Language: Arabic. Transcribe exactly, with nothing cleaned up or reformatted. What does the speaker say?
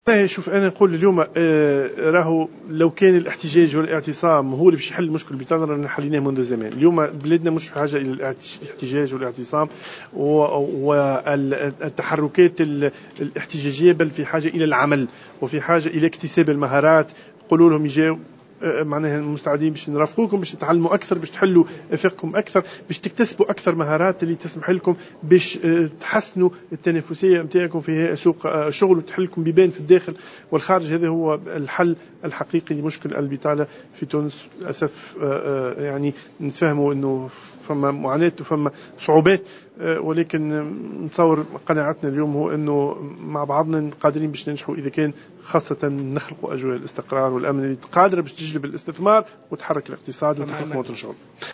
شوف أنا نقول اليوم آه راهو لو كان الاحتجاج والاعتصام هو اللي باش يحل المشكل بتاعنا رانا حليناه منذ زمان. اليوم بلادنا مش في حاجة إلى الاحتجاج والاعتصام والتحركات الاحتجاجية، بل في حاجة إلى العمل وفي حاجة إلى اكتساب المهارات. قولوا لهم يجاو معناها مستعدين باش نرافقوكم، باش تتعلموا أكثر، باش تحلوا افاقكم أكثر، باش تكتسبوا أكثر مهارات اللي تسمح لكم باش تحسنوا التنافسية متاعكم في سوق شغل وتحلكم بيبان في الداخل والخارج. هذا هو الحل الحقيقي لمشكل البطالة في تونس. للأسف يعني نتفهموا أنه فما معاناة وفما صعوبات، ولكن نتصور قناعتنا اليوم هو أنه مع بعضنا قادرين باش ننجحوا إذا كان خاصة نخلقوا أجواء الاستقرار والأمن اللي قادرة باش تجلب الاستثمار وتحرك الاقتصاد وتخلق مواطن شغل.